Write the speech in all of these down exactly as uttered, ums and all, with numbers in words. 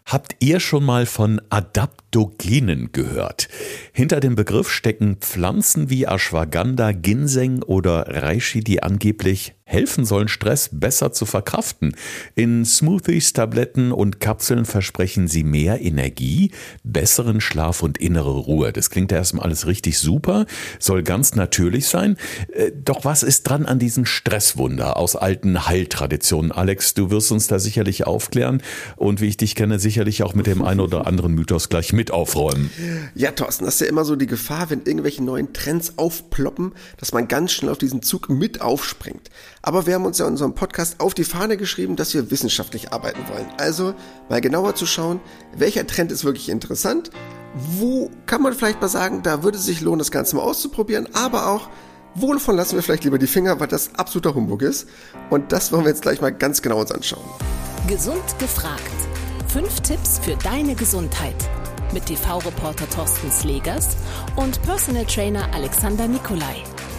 Habt ihr schon mal von Adaptogenen gehört? Hinter dem Begriff stecken Pflanzen wie Ashwagandha, Ginseng oder Reishi, die angeblich helfen sollen, Stress besser zu verkraften. In Smoothies, Tabletten und Kapseln versprechen sie mehr Energie, besseren Schlaf und innere Ruhe. Das klingt ja erstmal alles richtig super, soll ganz natürlich sein. Doch was ist dran an diesen Stresswunder aus alten Heiltraditionen? Alex, du wirst uns da sicherlich aufklären und wie ich dich kenne, sicherlich auch mit dem einen oder anderen Mythos gleich mit aufräumen. Ja, Thorsten, das ist ja immer so die Gefahr, wenn irgendwelche neuen Trends aufploppen, dass man ganz schnell auf diesen Zug mit aufspringt. Aber wir haben uns ja in unserem Podcast auf die Fahne geschrieben, dass wir wissenschaftlich arbeiten wollen. Also mal genauer zu schauen, welcher Trend ist wirklich interessant, wo kann man vielleicht mal sagen, da würde es sich lohnen, das Ganze mal auszuprobieren, aber auch, wovon lassen wir vielleicht lieber die Finger, weil das absoluter Humbug ist. Und das wollen wir jetzt gleich mal ganz genau uns anschauen. Gesund gefragt. Fünf Tipps für deine Gesundheit. Mit T V-Reporter Thorsten Slegers und Personal Trainer Alexander Nikolai.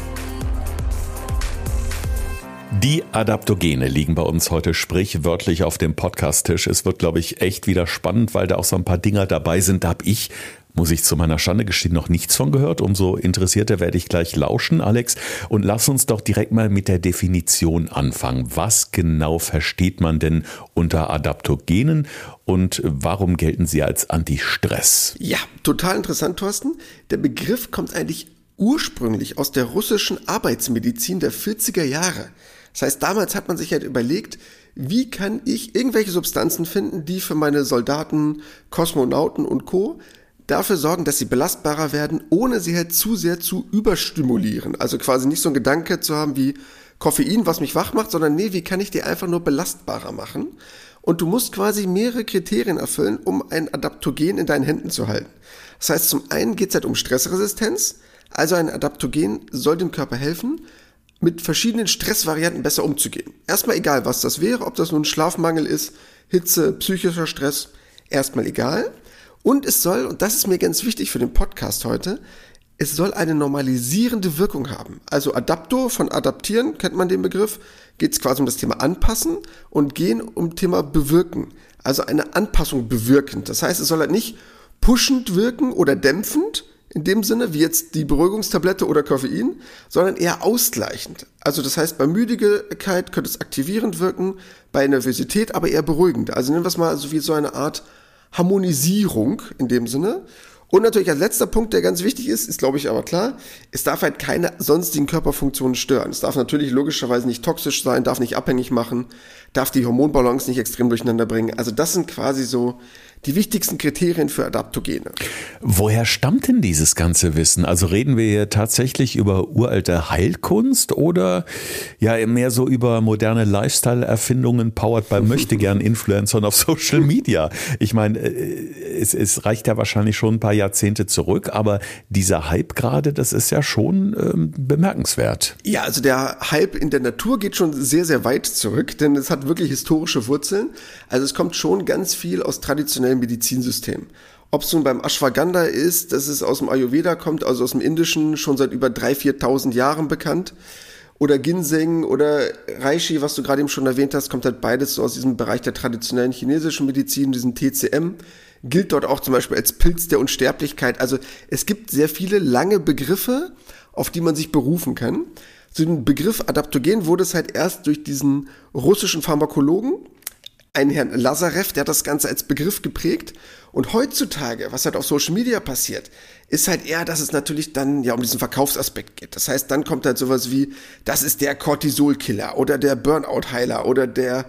Die Adaptogene liegen bei uns heute sprichwörtlich auf dem Podcast-Tisch. Es wird, glaube ich, echt wieder spannend, weil da auch so ein paar Dinger dabei sind. Da habe ich, muss ich zu meiner Schande gestehen, noch nichts von gehört. Umso interessierter werde ich gleich lauschen, Alex. Und lass uns doch direkt mal mit der Definition anfangen. Was genau versteht man denn unter Adaptogenen und warum gelten sie als Anti-Stress? Ja, total interessant, Thorsten. Der Begriff kommt eigentlich ursprünglich aus der russischen Arbeitsmedizin der vierziger Jahre. Das heißt, damals hat man sich halt überlegt, wie kann ich irgendwelche Substanzen finden, die für meine Soldaten, Kosmonauten und Co. dafür sorgen, dass sie belastbarer werden, ohne sie halt zu sehr zu überstimulieren. Also quasi nicht so ein Gedanke zu haben wie Koffein, was mich wach macht, sondern nee, wie kann ich die einfach nur belastbarer machen? Und du musst quasi mehrere Kriterien erfüllen, um ein Adaptogen in deinen Händen zu halten. Das heißt, zum einen geht es halt um Stressresistenz. Also ein Adaptogen soll dem Körper helfen, mit verschiedenen Stressvarianten besser umzugehen. Erstmal egal, was das wäre, ob das nun Schlafmangel ist, Hitze, psychischer Stress, erstmal egal. Und es soll, und das ist mir ganz wichtig für den Podcast heute, es soll eine normalisierende Wirkung haben. Also Adapto, von adaptieren, kennt man den Begriff, geht es quasi um das Thema anpassen und gehen um Thema bewirken. Also eine Anpassung bewirkend. Das heißt, es soll halt nicht pushend wirken oder dämpfend, in dem Sinne, wie jetzt die Beruhigungstablette oder Koffein, sondern eher ausgleichend. Also das heißt, bei Müdigkeit könnte es aktivierend wirken, bei Nervosität aber eher beruhigend. Also nennen wir es mal so wie so eine Art Harmonisierung in dem Sinne. Und natürlich als letzter Punkt, der ganz wichtig ist, ist glaube ich aber klar, es darf halt keine sonstigen Körperfunktionen stören. Es darf natürlich logischerweise nicht toxisch sein, darf nicht abhängig machen, darf die Hormonbalance nicht extrem durcheinander bringen. Also das sind quasi so die wichtigsten Kriterien für Adaptogene. Woher stammt denn dieses ganze Wissen? Also reden wir hier tatsächlich über uralte Heilkunst oder ja mehr so über moderne Lifestyle-Erfindungen powered by Möchtegern-Influencern auf Social Media? Ich meine, es, es reicht ja wahrscheinlich schon ein paar Jahrzehnte zurück, aber dieser Hype gerade, das ist ja schon ähm, bemerkenswert. Ja, also der Hype in der Natur geht schon sehr, sehr weit zurück, denn es hat wirklich historische Wurzeln. Also es kommt schon ganz viel aus traditionellen Medizinsystemen. Ob es nun beim Ashwagandha ist, dass es aus dem Ayurveda kommt, also aus dem Indischen, schon seit über dreitausend, viertausend Jahren bekannt. Oder Ginseng oder Reishi, was du gerade eben schon erwähnt hast, kommt halt beides so aus diesem Bereich der traditionellen chinesischen Medizin, diesem T C M. Gilt dort auch zum Beispiel als Pilz der Unsterblichkeit. Also es gibt sehr viele lange Begriffe, auf die man sich berufen kann. Zu dem Begriff Adaptogen wurde es halt erst durch diesen russischen Pharmakologen, einen Herrn Lazarev, der hat das Ganze als Begriff geprägt. Und heutzutage, was halt auf Social Media passiert, ist halt eher, dass es natürlich dann ja um diesen Verkaufsaspekt geht. Das heißt, dann kommt halt sowas wie, das ist der Cortisol-Killer oder der Burnout-Heiler oder der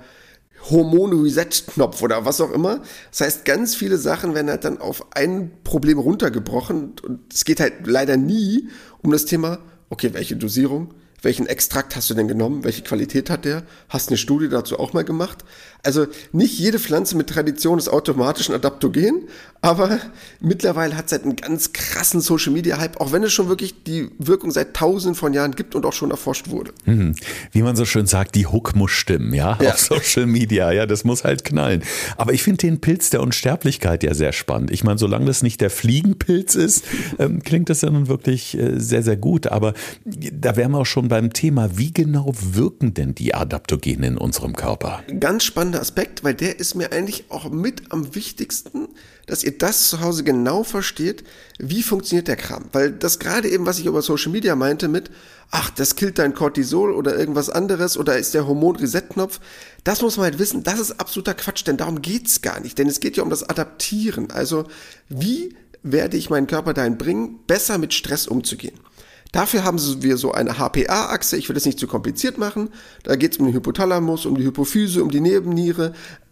Hormon-Reset-Knopf oder was auch immer. Das heißt, ganz viele Sachen werden halt dann auf ein Problem runtergebrochen. Und es geht halt leider nie um das Thema, okay, welche Dosierung, welchen Extrakt hast du denn genommen? Welche Qualität hat der? Hast du eine Studie dazu auch mal gemacht? Also nicht jede Pflanze mit Tradition ist automatisch ein Adaptogen, Aber mittlerweile hat es halt einen ganz krassen Social-Media-Hype, auch wenn es schon wirklich die Wirkung seit tausenden von Jahren gibt und auch schon erforscht wurde. Mhm. Wie man so schön sagt, die Hook muss stimmen, ja, ja. Auf Social Media, ja, das muss halt knallen. Aber ich finde den Pilz der Unsterblichkeit ja sehr spannend. Ich meine, solange das nicht der Fliegenpilz ist, ähm, klingt das ja nun wirklich äh, sehr, sehr gut. Aber da wären wir auch schon beim Thema, wie genau wirken denn die Adaptogene in unserem Körper? Ganz spannender Aspekt, weil der ist mir eigentlich auch mit am wichtigsten, dass ihr das zu Hause genau versteht, wie funktioniert der Kram. Weil das gerade eben, was ich über Social Media meinte mit, ach, das killt dein Cortisol oder irgendwas anderes oder ist der Hormon-Reset-Knopf, das muss man halt wissen, das ist absoluter Quatsch, denn darum geht's gar nicht. Denn es geht ja um das Adaptieren. Also wie werde ich meinen Körper dahin bringen, besser mit Stress umzugehen? Dafür haben wir so eine H P A-Achse, ich will das nicht zu kompliziert machen, da geht's um den Hypothalamus, um die Hypophyse, um die Nebenniere.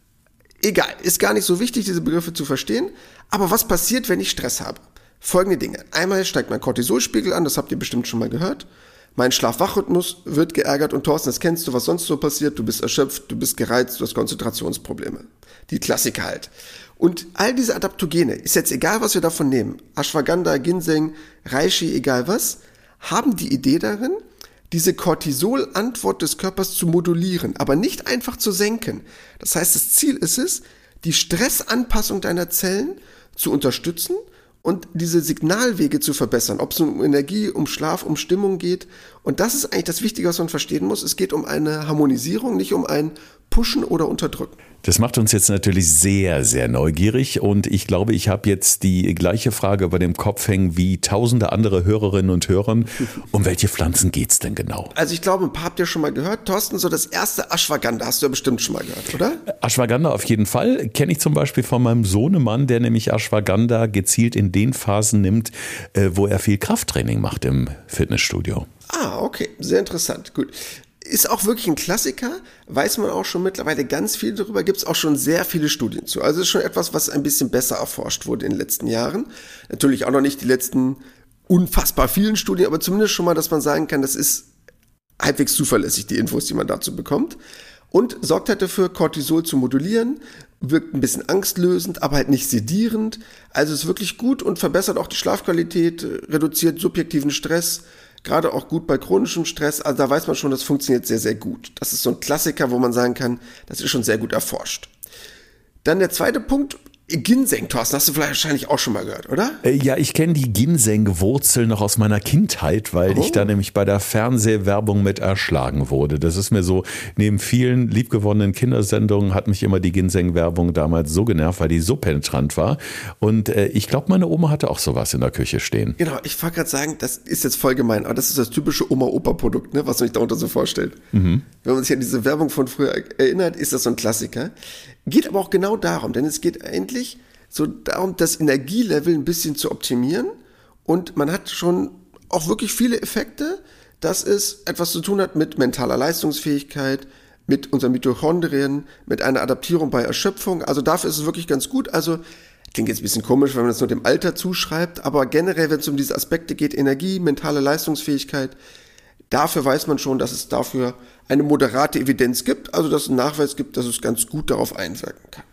Egal, ist gar nicht so wichtig, diese Begriffe zu verstehen. Aber was passiert, wenn ich Stress habe? Folgende Dinge. Einmal steigt mein Cortisolspiegel an, das habt ihr bestimmt schon mal gehört. Mein Schlaf-Wach-Rhythmus wird geärgert und Thorsten, das kennst du, was sonst so passiert. Du bist erschöpft, du bist gereizt, du hast Konzentrationsprobleme. Die Klassiker halt. Und all diese Adaptogene, ist jetzt egal, was wir davon nehmen, Ashwagandha, Ginseng, Reishi, egal was, haben die Idee darin, diese Cortisol-Antwort des Körpers zu modulieren, aber nicht einfach zu senken. Das heißt, das Ziel ist es, die Stressanpassung deiner Zellen zu unterstützen und diese Signalwege zu verbessern, ob es um Energie, um Schlaf, um Stimmung geht. Und das ist eigentlich das Wichtige, was man verstehen muss. Es geht um eine Harmonisierung, nicht um ein Pushen oder Unterdrücken. Das macht uns jetzt natürlich sehr, sehr neugierig und ich glaube, ich habe jetzt die gleiche Frage über dem Kopf hängen wie tausende andere Hörerinnen und Hörer. Um welche Pflanzen geht's denn genau? Also ich glaube, ein paar habt ihr schon mal gehört. Thorsten, so das erste Ashwagandha hast du ja bestimmt schon mal gehört, oder? Ashwagandha auf jeden Fall. Kenne ich zum Beispiel von meinem Sohnemann, der nämlich Ashwagandha gezielt in den Phasen nimmt, wo er viel Krafttraining macht im Fitnessstudio. Ah, okay. Sehr interessant. Gut. Ist auch wirklich ein Klassiker, weiß man auch schon mittlerweile ganz viel darüber, gibt es auch schon sehr viele Studien zu. Also ist schon etwas, was ein bisschen besser erforscht wurde in den letzten Jahren. Natürlich auch noch nicht die letzten unfassbar vielen Studien, aber zumindest schon mal, dass man sagen kann, das ist halbwegs zuverlässig, die Infos, die man dazu bekommt. Und sorgt halt dafür, Cortisol zu modulieren, wirkt ein bisschen angstlösend, aber halt nicht sedierend. Also ist wirklich gut und verbessert auch die Schlafqualität, reduziert subjektiven Stress, gerade auch gut bei chronischem Stress, also da weiß man schon, das funktioniert sehr, sehr gut. Das ist so ein Klassiker, wo man sagen kann, das ist schon sehr gut erforscht. Dann der zweite Punkt, Ginseng, Thorsten, hast du vielleicht wahrscheinlich auch schon mal gehört, oder? Ja, ich kenne die Ginseng-Wurzel noch aus meiner Kindheit, weil oh. ich da nämlich bei der Fernsehwerbung mit erschlagen wurde. Das ist mir so, neben vielen liebgewonnenen Kindersendungen hat mich immer die Ginseng-Werbung damals so genervt, weil die so penetrant war. Und äh, ich glaube, meine Oma hatte auch sowas in der Küche stehen. Genau, ich wollte gerade sagen, das ist jetzt voll gemein, aber das ist das typische Oma-Opa-Produkt, ne, was man sich darunter so vorstellt. Mhm. Wenn man sich an diese Werbung von früher erinnert, ist das so ein Klassiker. Geht aber auch genau darum, denn es geht eigentlich so darum, das Energielevel ein bisschen zu optimieren und man hat schon auch wirklich viele Effekte, dass es etwas zu tun hat mit mentaler Leistungsfähigkeit, mit unseren Mitochondrien, mit einer Adaptierung bei Erschöpfung. Also dafür ist es wirklich ganz gut. Also klingt jetzt ein bisschen komisch, wenn man das nur dem Alter zuschreibt, aber generell, wenn es um diese Aspekte geht, Energie, mentale Leistungsfähigkeit, dafür weiß man schon, dass es dafür eine moderate Evidenz gibt, also dass es einen Nachweis gibt, dass es ganz gut darauf einwirken kann.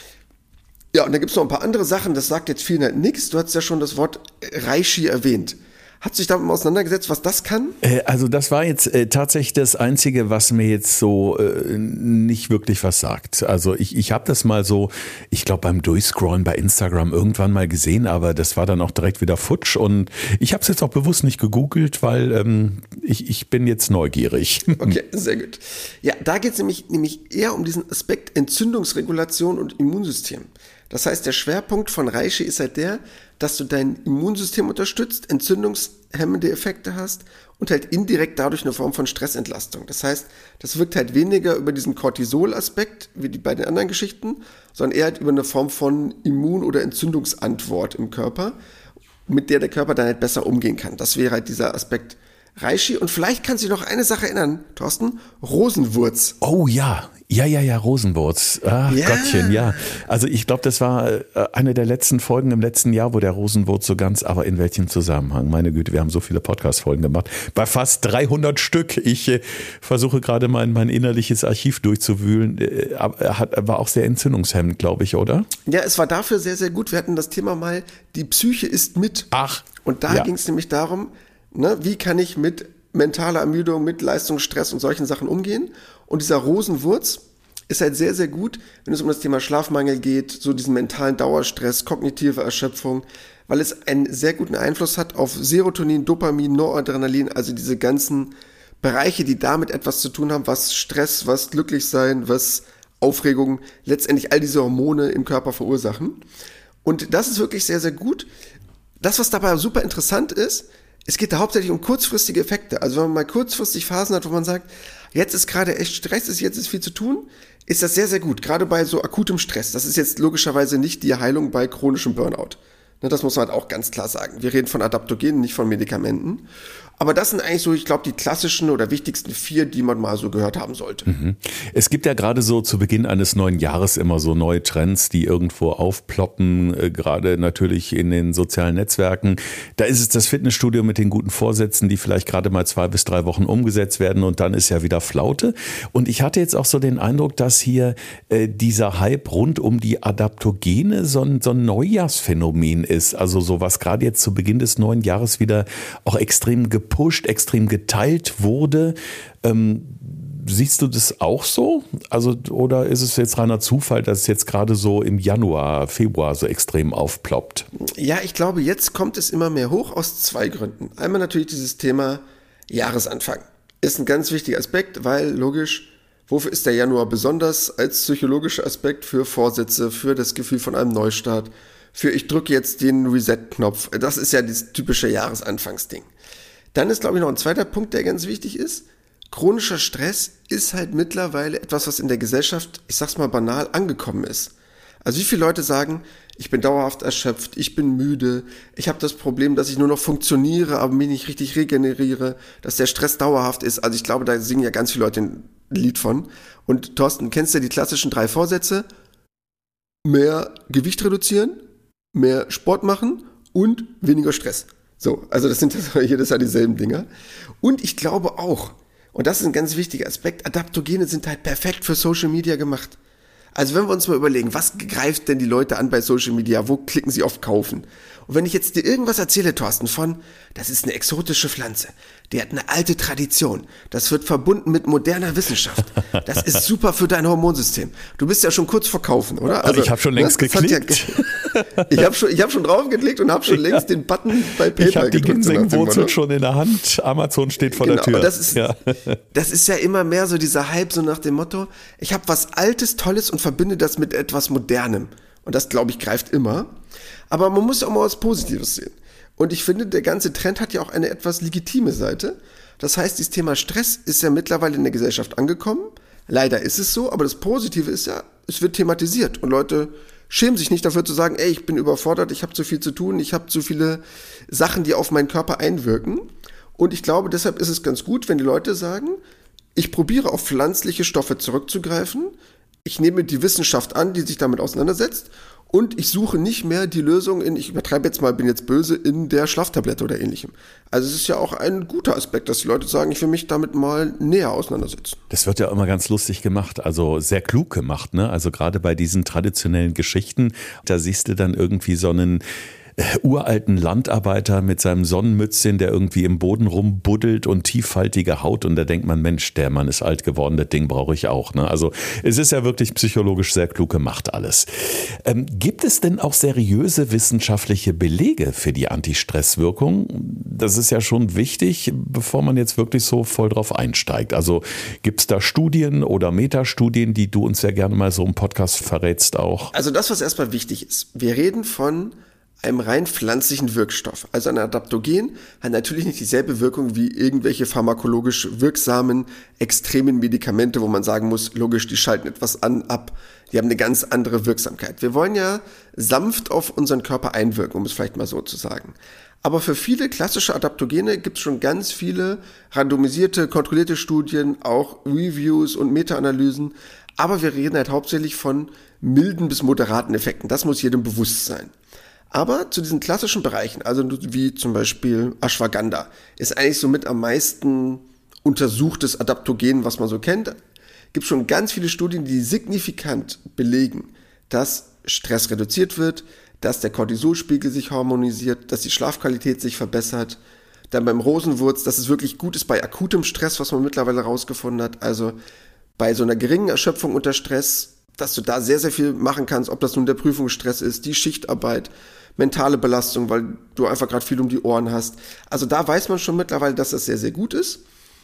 Ja, und da gibt es noch ein paar andere Sachen, das sagt jetzt vielen halt nichts. Du hast ja schon das Wort Reishi erwähnt. Hat sich damit mal auseinandergesetzt, was das kann? Äh, also das war jetzt äh, tatsächlich das Einzige, was mir jetzt so äh, nicht wirklich was sagt. Also ich, ich habe das mal so, ich glaube beim Durchscrollen bei Instagram irgendwann mal gesehen, aber das war dann auch direkt wieder futsch und ich habe es jetzt auch bewusst nicht gegoogelt, weil ähm, ich, ich bin jetzt neugierig. Okay, sehr gut. Ja, da geht es nämlich, nämlich eher um diesen Aspekt Entzündungsregulation und Immunsystem. Das heißt, der Schwerpunkt von Reishi ist halt der, dass du dein Immunsystem unterstützt, entzündungshemmende Effekte hast und halt indirekt dadurch eine Form von Stressentlastung. Das heißt, das wirkt halt weniger über diesen Cortisol-Aspekt wie die, bei den anderen Geschichten, sondern eher halt über eine Form von Immun- oder Entzündungsantwort im Körper, mit der der Körper dann halt besser umgehen kann. Das wäre halt dieser Aspekt Reishi und vielleicht kannst du dich noch eine Sache erinnern, Thorsten, Rosenwurz. Oh ja, ja, ja, ja, Rosenwurz. Ach ja. Gottchen, ja. Also ich glaube, das war eine der letzten Folgen im letzten Jahr, wo der Rosenwurz so ganz, aber in welchem Zusammenhang? Meine Güte, wir haben so viele Podcast-Folgen gemacht. Bei fast dreihundert Stück. Ich äh, versuche gerade mein, mein innerliches Archiv durchzuwühlen. Äh, hat, war auch sehr entzündungshemmend, glaube ich, oder? Ja, es war dafür sehr, sehr gut. Wir hatten das Thema mal, die Psyche ist mit. Ach. Und da ja. ging es nämlich darum, ne, wie kann ich mit mentaler Ermüdung, mit Leistungsstress und solchen Sachen umgehen. Und dieser Rosenwurz ist halt sehr, sehr gut, wenn es um das Thema Schlafmangel geht, so diesen mentalen Dauerstress, kognitive Erschöpfung, weil es einen sehr guten Einfluss hat auf Serotonin, Dopamin, Noradrenalin, also diese ganzen Bereiche, die damit etwas zu tun haben, was Stress, was Glücklichsein, was Aufregung, letztendlich all diese Hormone im Körper verursachen. Und das ist wirklich sehr, sehr gut. Das, was dabei super interessant ist, es geht da hauptsächlich um kurzfristige Effekte. Also wenn man mal kurzfristig Phasen hat, wo man sagt, jetzt ist gerade echt Stress, jetzt ist viel zu tun, ist das sehr, sehr gut. Gerade bei so akutem Stress. Das ist jetzt logischerweise nicht die Heilung bei chronischem Burnout. Das muss man halt auch ganz klar sagen. Wir reden von Adaptogenen, nicht von Medikamenten. Aber das sind eigentlich so, ich glaube, die klassischen oder wichtigsten vier, die man mal so gehört haben sollte. Mhm. Es gibt ja gerade so zu Beginn eines neuen Jahres immer so neue Trends, die irgendwo aufploppen, äh, gerade natürlich in den sozialen Netzwerken. Da ist es das Fitnessstudio mit den guten Vorsätzen, die vielleicht gerade mal zwei bis drei Wochen umgesetzt werden und dann ist ja wieder Flaute. Und ich hatte jetzt auch so den Eindruck, dass hier äh, dieser Hype rund um die Adaptogene so ein, so ein Neujahrsphänomen ist. Also so was gerade jetzt zu Beginn des neuen Jahres wieder auch extrem gepusht, extrem geteilt wurde. Ähm, siehst du das auch so? Also, oder ist es jetzt reiner Zufall, dass es jetzt gerade so im Januar, Februar so extrem aufploppt? Ja, ich glaube, jetzt kommt es immer mehr hoch aus zwei Gründen. Einmal natürlich dieses Thema Jahresanfang. Ist ein ganz wichtiger Aspekt, weil logisch, wofür ist der Januar besonders als psychologischer Aspekt? Für Vorsätze, für das Gefühl von einem Neustart, für ich drücke jetzt den Reset-Knopf. Das ist ja das typische Jahresanfangsding. Dann ist, glaube ich, noch ein zweiter Punkt, der ganz wichtig ist. Chronischer Stress ist halt mittlerweile etwas, was in der Gesellschaft, ich sag's mal banal, angekommen ist. Also wie viele Leute sagen, ich bin dauerhaft erschöpft, ich bin müde, ich habe das Problem, dass ich nur noch funktioniere, aber mich nicht richtig regeneriere, dass der Stress dauerhaft ist. Also ich glaube, da singen ja ganz viele Leute ein Lied von. Und Thorsten, kennst du die klassischen drei Vorsätze? Mehr Gewicht reduzieren, mehr Sport machen und weniger Stress. So, also das sind jedes Jahr dieselben Dinger. Und ich glaube auch, und das ist ein ganz wichtiger Aspekt, Adaptogene sind halt perfekt für Social Media gemacht. Also wenn wir uns mal überlegen, was greift denn die Leute an bei Social Media, wo klicken sie auf Kaufen? Und wenn ich jetzt dir irgendwas erzähle, Thorsten, von, das ist eine exotische Pflanze, die hat eine alte Tradition, das wird verbunden mit moderner Wissenschaft, das ist super für dein Hormonsystem. Du bist ja schon kurz vor Kaufen, oder? Also, also ich habe schon längst geklickt. Ja, ich habe schon, ich hab schon drauf geklickt und habe schon ja. längst den Button bei PayPal Ich habe die Ginsengwurzel so schon in der Hand, Amazon steht vor genau, der Tür. Das ist, ja. das ist ja immer mehr so dieser Hype, so nach dem Motto, ich habe was Altes, Tolles und verbinde das mit etwas Modernem. Und das, glaube ich, greift immer. Aber man muss auch mal was Positives sehen. Und ich finde, der ganze Trend hat ja auch eine etwas legitime Seite. Das heißt, dieses Thema Stress ist ja mittlerweile in der Gesellschaft angekommen. Leider ist es so, aber das Positive ist ja, es wird thematisiert. Und Leute schämen sich nicht dafür zu sagen, ey, ich bin überfordert, ich habe zu viel zu tun, ich habe zu viele Sachen, die auf meinen Körper einwirken. Und ich glaube, deshalb ist es ganz gut, wenn die Leute sagen, ich probiere auf pflanzliche Stoffe zurückzugreifen. Ich nehme die Wissenschaft an, die sich damit auseinandersetzt und ich suche nicht mehr die Lösung in, ich übertreibe jetzt mal, bin jetzt böse, in der Schlaftablette oder ähnlichem. Also es ist ja auch ein guter Aspekt, dass die Leute sagen, ich will mich damit mal näher auseinandersetzen. Das wird ja immer ganz lustig gemacht, also sehr klug gemacht, ne? Also gerade bei diesen traditionellen Geschichten, da siehst du dann irgendwie so einen uralten Landarbeiter mit seinem Sonnenmützchen, der irgendwie im Boden rumbuddelt und tieffaltige Haut und da denkt man, Mensch, der Mann ist alt geworden, das Ding brauche ich auch. Ne? Also es ist ja wirklich psychologisch sehr klug gemacht alles. Ähm, gibt es denn auch seriöse wissenschaftliche Belege für die Antistresswirkung? Das ist ja schon wichtig, bevor man jetzt wirklich so voll drauf einsteigt. Also gibt es da Studien oder Metastudien, die du uns ja gerne mal so im Podcast verrätst auch? Also das, was erstmal wichtig ist, wir reden von einem rein pflanzlichen Wirkstoff. Also ein Adaptogen hat natürlich nicht dieselbe Wirkung wie irgendwelche pharmakologisch wirksamen, extremen Medikamente, wo man sagen muss, logisch, die schalten etwas an, ab. Die haben eine ganz andere Wirksamkeit. Wir wollen ja sanft auf unseren Körper einwirken, um es vielleicht mal so zu sagen. Aber für viele klassische Adaptogene gibt es schon ganz viele randomisierte, kontrollierte Studien, auch Reviews und Meta-Analysen. Aber wir reden halt hauptsächlich von milden bis moderaten Effekten. Das muss jedem bewusst sein. Aber zu diesen klassischen Bereichen, also wie zum Beispiel Ashwagandha, ist eigentlich somit am meisten untersuchtes Adaptogen, was man so kennt. Gibt schon ganz viele Studien, die signifikant belegen, dass Stress reduziert wird, dass der Cortisolspiegel sich harmonisiert, dass die Schlafqualität sich verbessert. Dann beim Rosenwurz, dass es wirklich gut ist bei akutem Stress, was man mittlerweile herausgefunden hat. Also bei so einer geringen Erschöpfung unter Stress, dass du da sehr, sehr viel machen kannst, ob das nun der Prüfungsstress ist, die Schichtarbeit, mentale Belastung, weil du einfach gerade viel um die Ohren hast. Also da weiß man schon mittlerweile, dass das sehr, sehr gut ist.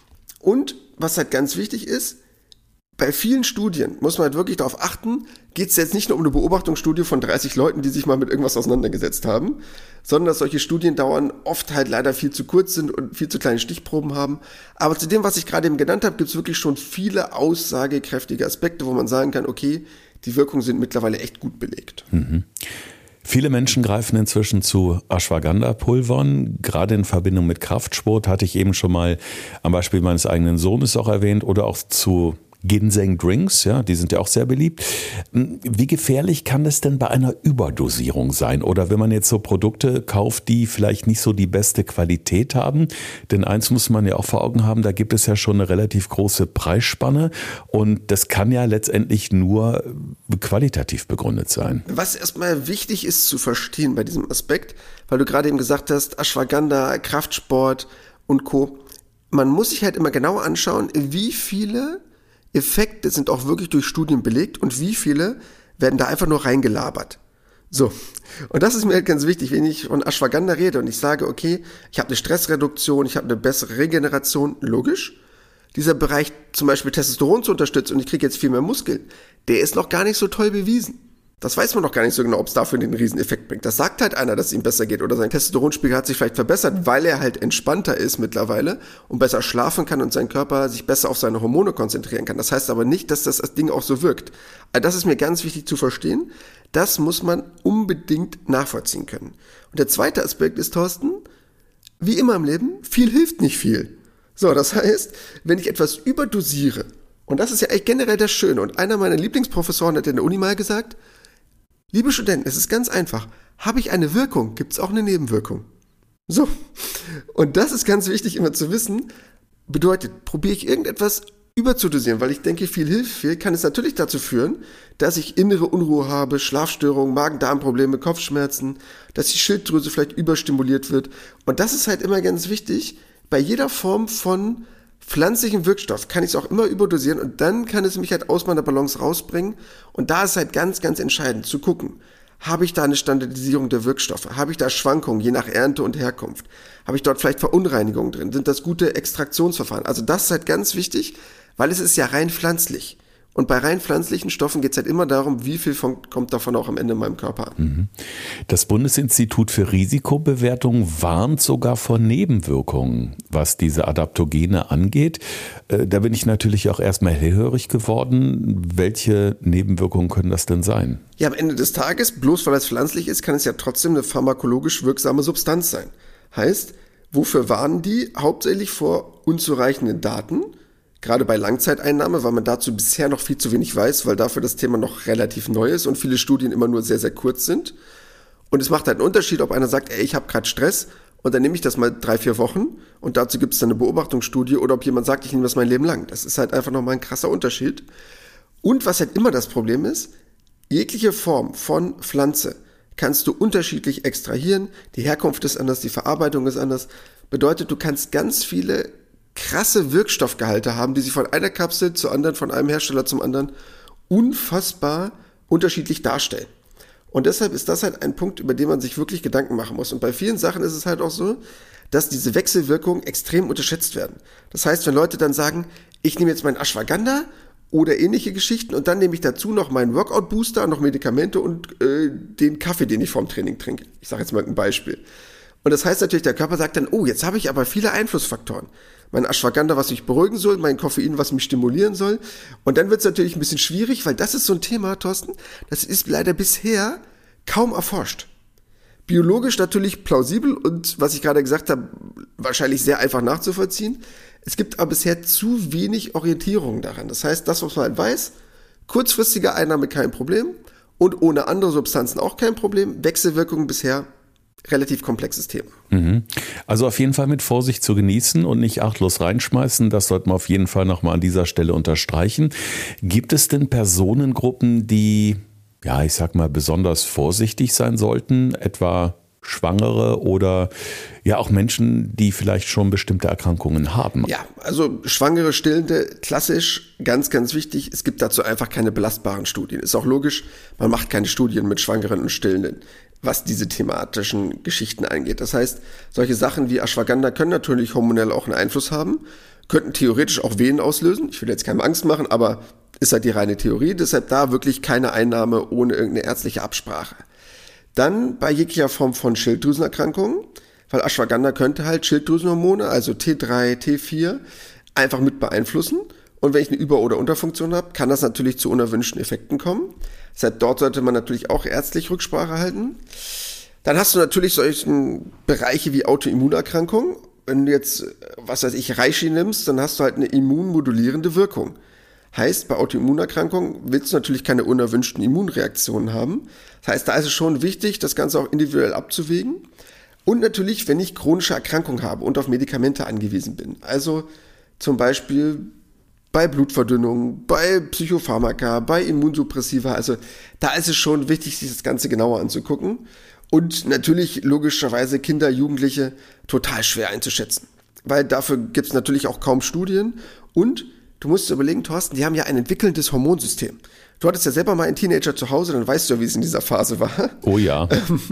Und was halt ganz wichtig ist, bei vielen Studien muss man halt wirklich darauf achten, geht es jetzt nicht nur um eine Beobachtungsstudie von dreißig Leuten, die sich mal mit irgendwas auseinandergesetzt haben, sondern dass solche Studiendauern oft halt leider viel zu kurz sind und viel zu kleine Stichproben haben. Aber zu dem, was ich gerade eben genannt habe, gibt es wirklich schon viele aussagekräftige Aspekte, wo man sagen kann, okay, die Wirkungen sind mittlerweile echt gut belegt. Mhm. Viele Menschen greifen inzwischen zu Ashwagandha-Pulvern, gerade in Verbindung mit Kraftsport, hatte ich eben schon mal am Beispiel meines eigenen Sohnes auch erwähnt, oder auch zu Ginseng-Drinks, ja, die sind ja auch sehr beliebt. Wie gefährlich kann das denn bei einer Überdosierung sein? Oder wenn man jetzt so Produkte kauft, die vielleicht nicht so die beste Qualität haben? Denn eins muss man ja auch vor Augen haben, da gibt es ja schon eine relativ große Preisspanne und das kann ja letztendlich nur qualitativ begründet sein. Was erstmal wichtig ist zu verstehen bei diesem Aspekt, weil du gerade eben gesagt hast, Ashwagandha, Kraftsport und Co. Man muss sich halt immer genau anschauen, wie viele Effekte sind auch wirklich durch Studien belegt und wie viele werden da einfach nur reingelabert. So, und das ist mir halt ganz wichtig, wenn ich von Ashwagandha rede und ich sage, okay, ich habe eine Stressreduktion, ich habe eine bessere Regeneration, logisch. Dieser Bereich zum Beispiel Testosteron zu unterstützen und ich kriege jetzt viel mehr Muskeln, der ist noch gar nicht so toll bewiesen. Das weiß man noch gar nicht so genau, ob es dafür den Rieseneffekt bringt. Das sagt halt einer, dass es ihm besser geht oder sein Testosteronspiegel hat sich vielleicht verbessert, weil er halt entspannter ist mittlerweile und besser schlafen kann und sein Körper sich besser auf seine Hormone konzentrieren kann. Das heißt aber nicht, dass das Ding auch so wirkt. Das ist mir ganz wichtig zu verstehen. Das muss man unbedingt nachvollziehen können. Und der zweite Aspekt ist, Thorsten, wie immer im Leben, viel hilft nicht viel. So, das heißt, wenn ich etwas überdosiere, und das ist ja eigentlich generell das Schöne, und einer meiner Lieblingsprofessoren hat in der Uni mal gesagt, liebe Studenten, es ist ganz einfach. Habe ich eine Wirkung, gibt es auch eine Nebenwirkung. So, und das ist ganz wichtig immer zu wissen. Bedeutet, probiere ich irgendetwas überzudosieren, weil ich denke, viel hilft viel, kann es natürlich dazu führen, dass ich innere Unruhe habe, Schlafstörungen, Magen-Darm-Probleme, Kopfschmerzen, dass die Schilddrüse vielleicht überstimuliert wird. Und das ist halt immer ganz wichtig. Bei jeder Form von pflanzlichen Wirkstoff kann ich es auch immer überdosieren und dann kann es mich halt aus meiner Balance rausbringen. Und da ist halt ganz, ganz entscheidend zu gucken, habe ich da eine Standardisierung der Wirkstoffe? Habe ich da Schwankungen je nach Ernte und Herkunft? Habe ich dort vielleicht Verunreinigungen drin? Sind das gute Extraktionsverfahren? Also das ist halt ganz wichtig, weil es ist ja rein pflanzlich. Und bei rein pflanzlichen Stoffen geht es halt immer darum, wie viel von, kommt davon auch am Ende in meinem Körper an. Das Bundesinstitut für Risikobewertung warnt sogar vor Nebenwirkungen, was diese Adaptogene angeht. Da bin ich natürlich auch erstmal hellhörig geworden. Welche Nebenwirkungen können das denn sein? Ja, am Ende des Tages, bloß weil es pflanzlich ist, kann es ja trotzdem eine pharmakologisch wirksame Substanz sein. Heißt, wofür warnen die? Hauptsächlich vor unzureichenden Daten. Gerade bei Langzeiteinnahme, weil man dazu bisher noch viel zu wenig weiß, weil dafür das Thema noch relativ neu ist und viele Studien immer nur sehr, sehr kurz sind. Und es macht halt einen Unterschied, ob einer sagt, ey, ich habe gerade Stress und dann nehme ich das mal drei, vier Wochen und dazu gibt es dann eine Beobachtungsstudie oder ob jemand sagt, ich nehme das mein Leben lang. Das ist halt einfach nochmal ein krasser Unterschied. Und was halt immer das Problem ist, jegliche Form von Pflanze kannst du unterschiedlich extrahieren. Die Herkunft ist anders, die Verarbeitung ist anders. Bedeutet, du kannst ganz viele krasse Wirkstoffgehalte haben, die sich von einer Kapsel zur anderen, von einem Hersteller zum anderen unfassbar unterschiedlich darstellen. Und deshalb ist das halt ein Punkt, über den man sich wirklich Gedanken machen muss. Und bei vielen Sachen ist es halt auch so, dass diese Wechselwirkungen extrem unterschätzt werden. Das heißt, wenn Leute dann sagen, ich nehme jetzt meinen Ashwagandha oder ähnliche Geschichten. Und dann nehme ich dazu noch meinen Workout-Booster, noch Medikamente und äh, den Kaffee, den ich vorm Training trinke. Ich sage jetzt mal ein Beispiel. Und das heißt natürlich, der Körper sagt dann, oh, jetzt habe ich aber viele Einflussfaktoren. Mein Ashwagandha, was mich beruhigen soll, mein Koffein, was mich stimulieren soll. Und dann wird es natürlich ein bisschen schwierig, weil das ist so ein Thema, Thorsten, das ist leider bisher kaum erforscht. Biologisch natürlich plausibel und, was ich gerade gesagt habe, wahrscheinlich sehr einfach nachzuvollziehen. Es gibt aber bisher zu wenig Orientierung daran. Das heißt, das, was man halt weiß, kurzfristige Einnahme kein Problem und ohne andere Substanzen auch kein Problem. Wechselwirkungen bisher relativ komplexes Thema. Also auf jeden Fall mit Vorsicht zu genießen und nicht achtlos reinschmeißen. Das sollte man auf jeden Fall nochmal an dieser Stelle unterstreichen. Gibt es denn Personengruppen, die, ja, ich sag mal, besonders vorsichtig sein sollten? Etwa Schwangere oder ja auch Menschen, die vielleicht schon bestimmte Erkrankungen haben? Ja, also Schwangere, Stillende, klassisch, ganz, ganz wichtig. Es gibt dazu einfach keine belastbaren Studien. Ist auch logisch, man macht keine Studien mit Schwangeren und Stillenden, was diese thematischen Geschichten angeht. Das heißt, solche Sachen wie Ashwagandha können natürlich hormonell auch einen Einfluss haben, könnten theoretisch auch Wehen auslösen. Ich will jetzt keine Angst machen, aber ist halt die reine Theorie. Deshalb da wirklich keine Einnahme ohne irgendeine ärztliche Absprache. Dann bei jeglicher Form von Schilddrüsenerkrankungen, weil Ashwagandha könnte halt Schilddrüsenhormone, also T drei, T vier, einfach mit beeinflussen. Und wenn ich eine Über- oder Unterfunktion habe, kann das natürlich zu unerwünschten Effekten kommen. Deshalb dort sollte man natürlich auch ärztlich Rücksprache halten. Dann hast du natürlich solche Bereiche wie Autoimmunerkrankungen. Wenn du jetzt, was weiß ich, Reishi nimmst, dann hast du halt eine immunmodulierende Wirkung. Heißt, bei Autoimmunerkrankungen willst du natürlich keine unerwünschten Immunreaktionen haben. Das heißt, da ist es schon wichtig, das Ganze auch individuell abzuwägen. Und natürlich, wenn ich chronische Erkrankungen habe und auf Medikamente angewiesen bin. Also zum Beispiel bei Blutverdünnung, bei Psychopharmaka, bei Immunsuppressiva. Also da ist es schon wichtig, sich das Ganze genauer anzugucken. Und natürlich logischerweise Kinder, Jugendliche total schwer einzuschätzen. Weil dafür gibt es natürlich auch kaum Studien. Und du musst dir überlegen, Thorsten, die haben ja ein entwickelndes Hormonsystem. Du hattest ja selber mal einen Teenager zu Hause, dann weißt du ja, wie es in dieser Phase war. Oh ja.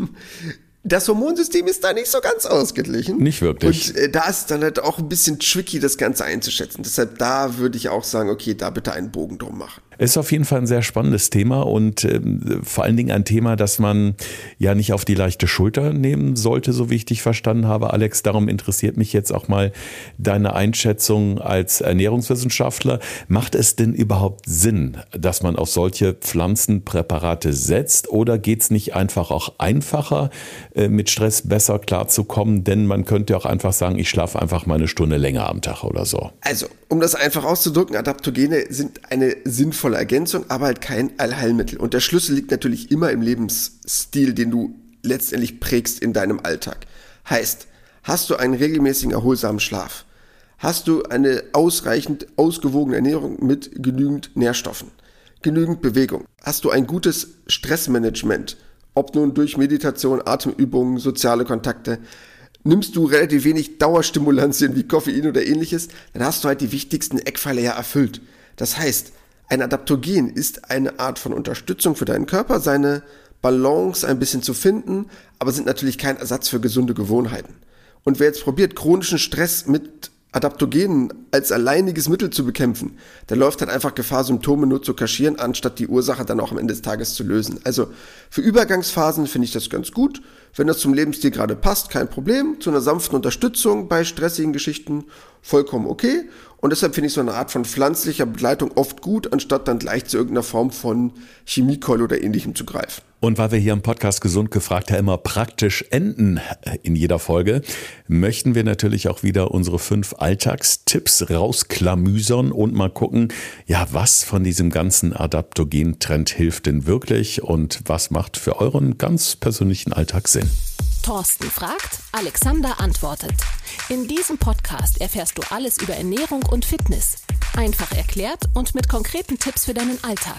Das Hormonsystem ist da nicht so ganz ausgeglichen. Nicht wirklich. Und äh, da ist dann halt auch ein bisschen tricky, das Ganze einzuschätzen. Deshalb da würde ich auch sagen, okay, da bitte einen Bogen drum machen. Ist auf jeden Fall ein sehr spannendes Thema und äh, vor allen Dingen ein Thema, das man ja nicht auf die leichte Schulter nehmen sollte, so wie ich dich verstanden habe, Alex. Darum interessiert mich jetzt auch mal deine Einschätzung als Ernährungswissenschaftler. Macht es denn überhaupt Sinn, dass man auf solche Pflanzenpräparate setzt, oder geht es nicht einfach auch einfacher, äh, mit Stress besser klarzukommen? Denn man könnte auch einfach sagen, ich schlafe einfach mal eine Stunde länger am Tag oder so. Also, um das einfach auszudrücken, Adaptogene sind eine sinnvolle Ergänzung, aber halt kein Allheilmittel. Und der Schlüssel liegt natürlich immer im Lebensstil, den du letztendlich prägst in deinem Alltag. Heißt, hast du einen regelmäßigen, erholsamen Schlaf? Hast du eine ausreichend ausgewogene Ernährung mit genügend Nährstoffen? Genügend Bewegung? Hast du ein gutes Stressmanagement? Ob nun durch Meditation, Atemübungen, soziale Kontakte? Nimmst du relativ wenig Dauerstimulantien wie Koffein oder ähnliches, dann hast du halt die wichtigsten Eckpfeiler ja erfüllt. Das heißt, ein Adaptogen ist eine Art von Unterstützung für deinen Körper, seine Balance ein bisschen zu finden, aber sind natürlich kein Ersatz für gesunde Gewohnheiten. Und wer jetzt probiert, chronischen Stress mit Adaptogenen als alleiniges Mittel zu bekämpfen, der läuft halt einfach Gefahr, Symptome nur zu kaschieren, anstatt die Ursache dann auch am Ende des Tages zu lösen. Also für Übergangsphasen finde ich das ganz gut. Wenn das zum Lebensstil gerade passt, kein Problem. Zu einer sanften Unterstützung bei stressigen Geschichten vollkommen okay. Und deshalb finde ich so eine Art von pflanzlicher Begleitung oft gut, anstatt dann gleich zu irgendeiner Form von Chemiekeule oder Ähnlichem zu greifen. Und weil wir hier im Podcast Gesund gefragt ja immer praktisch enden in jeder Folge, möchten wir natürlich auch wieder unsere fünf Alltagstipps rausklamüsern und mal gucken, ja, was von diesem ganzen Adaptogen-Trend hilft denn wirklich und was macht für euren ganz persönlichen Alltag Sinn. Thorsten fragt, Alexander antwortet. In diesem Podcast erfährst du alles über Ernährung und Fitness. Einfach erklärt und mit konkreten Tipps für deinen Alltag.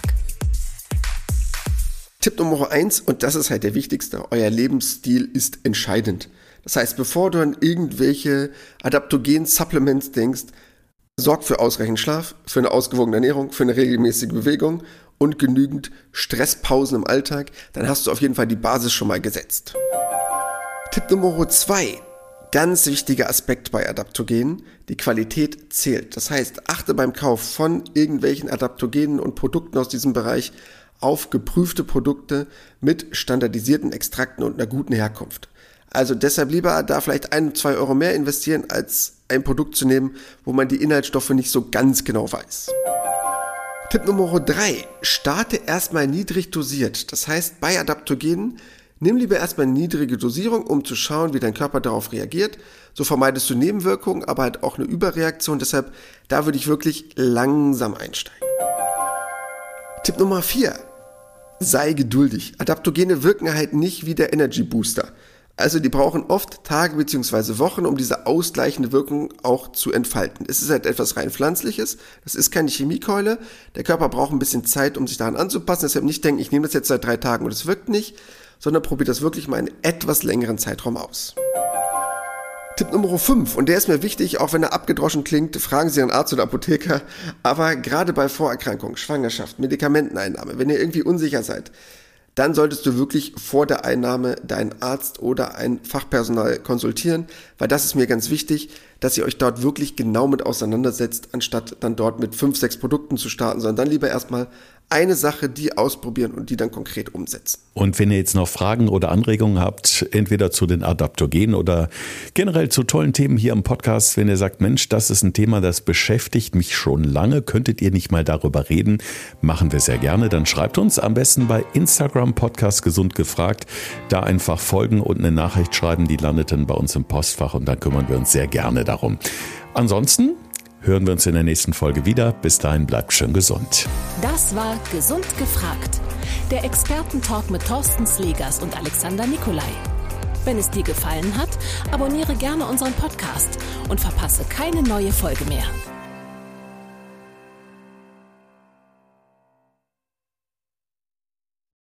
Tipp Nummer eins, und das ist halt der wichtigste, euer Lebensstil ist entscheidend. Das heißt, bevor du an irgendwelche Adaptogen-Supplements denkst, sorg für ausreichend Schlaf, für eine ausgewogene Ernährung, für eine regelmäßige Bewegung und genügend Stresspausen im Alltag, dann hast du auf jeden Fall die Basis schon mal gesetzt. Tipp Nummer zwei. Ganz wichtiger Aspekt bei Adaptogenen, die Qualität zählt. Das heißt, achte beim Kauf von irgendwelchen Adaptogenen und Produkten aus diesem Bereich auf geprüfte Produkte mit standardisierten Extrakten und einer guten Herkunft. Also deshalb lieber da vielleicht ein, zwei Euro mehr investieren, als ein Produkt zu nehmen, wo man die Inhaltsstoffe nicht so ganz genau weiß. Tipp Nummer drei. Starte erstmal niedrig dosiert. Das heißt, bei Adaptogenen nimm lieber erstmal eine niedrige Dosierung, um zu schauen, wie dein Körper darauf reagiert. So vermeidest du Nebenwirkungen, aber halt auch eine Überreaktion. Deshalb, da würde ich wirklich langsam einsteigen. Tipp Nummer vier. Sei geduldig. Adaptogene wirken halt nicht wie der Energy Booster. Also die brauchen oft Tage bzw. Wochen, um diese ausgleichende Wirkung auch zu entfalten. Es ist halt etwas rein Pflanzliches, das ist keine Chemiekeule. Der Körper braucht ein bisschen Zeit, um sich daran anzupassen. Deshalb nicht denken, ich nehme das jetzt seit drei Tagen und es wirkt nicht, sondern probiert das wirklich mal einen etwas längeren Zeitraum aus. Tipp Nummer fünf, und der ist mir wichtig, auch wenn er abgedroschen klingt, fragen Sie Ihren Arzt oder Apotheker, aber gerade bei Vorerkrankungen, Schwangerschaft, Medikamenteneinnahme, wenn ihr irgendwie unsicher seid, dann solltest du wirklich vor der Einnahme deinen Arzt oder ein Fachpersonal konsultieren, weil das ist mir ganz wichtig, dass ihr euch dort wirklich genau mit auseinandersetzt, anstatt dann dort mit fünf, sechs Produkten zu starten, sondern dann lieber erstmal eine Sache, die ausprobieren und die dann konkret umsetzen. Und wenn ihr jetzt noch Fragen oder Anregungen habt, entweder zu den Adaptogenen oder generell zu tollen Themen hier im Podcast, wenn ihr sagt, Mensch, das ist ein Thema, das beschäftigt mich schon lange, könntet ihr nicht mal darüber reden, machen wir sehr gerne. Dann schreibt uns am besten bei Instagram Podcast Gesund gefragt, da einfach folgen und eine Nachricht schreiben, die landet dann bei uns im Postfach und dann kümmern wir uns sehr gerne darum. Ansonsten hören wir uns in der nächsten Folge wieder. Bis dahin bleibt schön gesund. Das war Gesund gefragt. Der Expertentalk mit Thorsten Slegers und Alexander Nikolai. Wenn es dir gefallen hat, abonniere gerne unseren Podcast und verpasse keine neue Folge mehr.